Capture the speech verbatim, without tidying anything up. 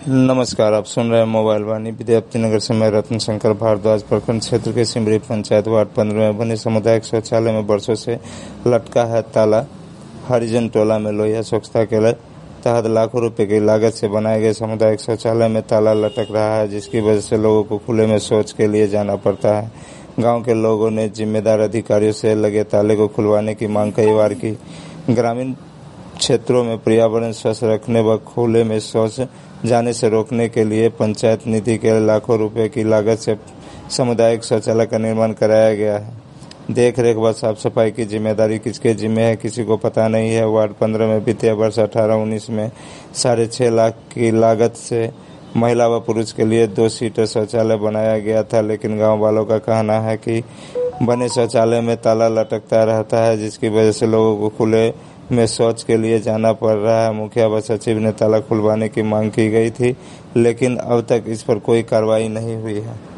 नमस्कार, आप सुन रहे हैं मोबाइल वाणी। विद्यापति नगर से मैं रत्न शंकर भारद्वाज। प्रखंड क्षेत्र के सिमरी पंचायत वार्ड पंद्रह में बने सामुदायिक शौचालय में वर्षों से लटका है ताला। हरिजन टोला में लोहिया स्वच्छता के तहत लाखों रुपए की लागत से बनाए गए सामुदायिक शौचालय में ताला लटक रहा है, जिसकी वजह से लोगों को खुले में शौच के लिए जाना पड़ता है। गाँव के लोगों ने जिम्मेदार अधिकारियों से लगे ताले को खुलवाने की मांग कई बार की। ग्रामीण क्षेत्रों में पर्यावरण स्वच्छ रखने व खुले में शौच जाने से रोकने के लिए पंचायत निधि के लाखों रुपए की लागत से सामुदायिक शौचालय का निर्माण कराया गया है। देख रेख व साफ सफाई की जिम्मेदारी किसके जिम्मे है, किसी को पता नहीं है। वार्ड पंद्रह में वित्तीय वर्ष अठारह उन्नीस में साढ़े छह लाख की लागत से महिला व पुरुष के लिए दो सीटर शौचालय बनाया गया था, लेकिन गाँव वालों का कहना है कि बने शौचालय में ताला लटकता रहता है, जिसकी वजह से लोगों को खुले में शौच के लिए जाना पड़ रहा है। मुखिया व सचिव ने ताला खुलवाने की मांग की गई थी, लेकिन अब तक इस पर कोई कार्रवाई नहीं हुई है।